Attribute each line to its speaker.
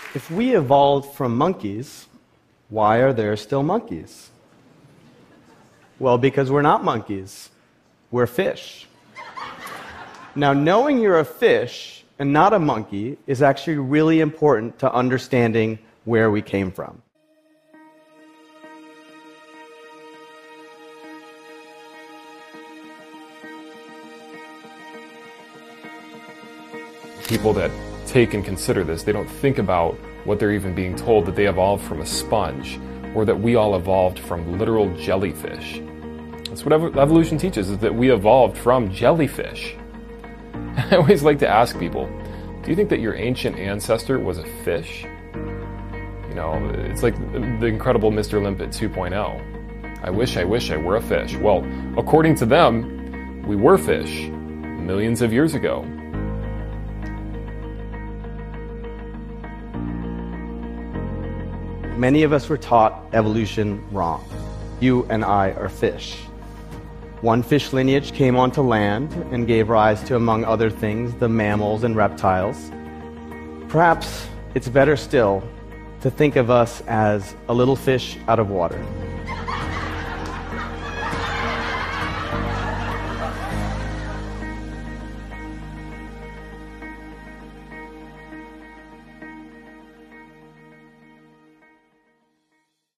Speaker 1: If we evolved from monkeys, why are there still monkeys? Well, because we're not monkeys. We're fish. Now, knowing you're a fish and not a monkey is actually really important to understanding where we came from.
Speaker 2: People that take and consider this, they don't think about what they're even being told, that they evolved from a sponge, or that we all evolved from literal jellyfish. That's what evolution teaches, is that we evolved from jellyfish. I always like to ask people, do you think that your ancient ancestor was a fish? You know, it's like the incredible Mr. Limpet 2.0. I wish I were a fish. Well, according to them, we were fish millions of years ago.
Speaker 1: Many of us were taught evolution wrong. You and I are fish. One fish lineage came onto land and gave rise to, among other things, the mammals and reptiles. Perhaps it's better still to think of us as a little fish out of water.